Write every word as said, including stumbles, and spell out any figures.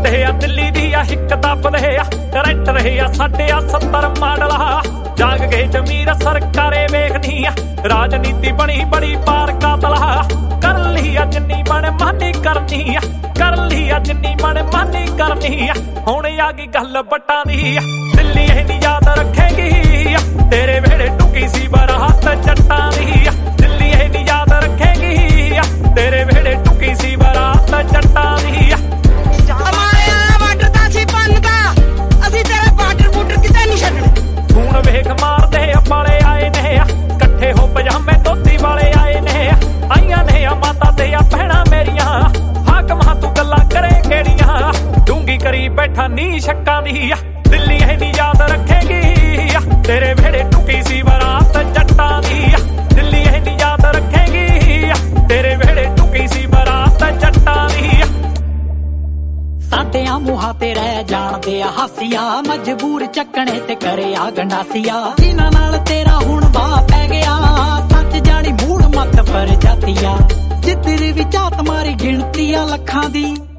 मारदे आ दिल्ली दी आ हिक दबदे आ ट्रैक्टर आ साडे आ सत्तर मॉडल जाग गए जमीर सरकारे वेखनी आ राजनीति बनी बड़ी पार कातल कर ली आ जिन्नी मन मानी करनी आ कर ली आ जिन्नी मन मानी करनी आ हुण आ गई गल बट्टां दी दिल्ली ए नी याद रखेगी तेरे वेड़े टुकी सी बरात जट्टां दी दिल्ली ए नी याद रखेगी तेरे वेड़े टुकी सी बरात जट्टां दी वेख मारदे वाले आए ने कट्ठे हो पजामे धोती वाले आए ने आईया ने माता ते भैणा मेरिया हाकम तू गल्लां करे केड़ियां डूंगी करी बैठा नी शक्कां दी दिल्ली है नी याद रखेगी तेरे वेड़े टुकी सी बरात जट्टां दी दिल्ली है नी याद रखेगी तेरे वेड़े टुकी सी बरात जट्टां दी साडियां मूहां ते रह जाणदे आ हासिया मजबूर चकणे ते करे आ गंडासिया जिन्हां नाल तेरा हुण वाह पै गया सच जानी मूड़ मत पर जातिया जिद्दर भी जात मारी गिणती आ लखां दी।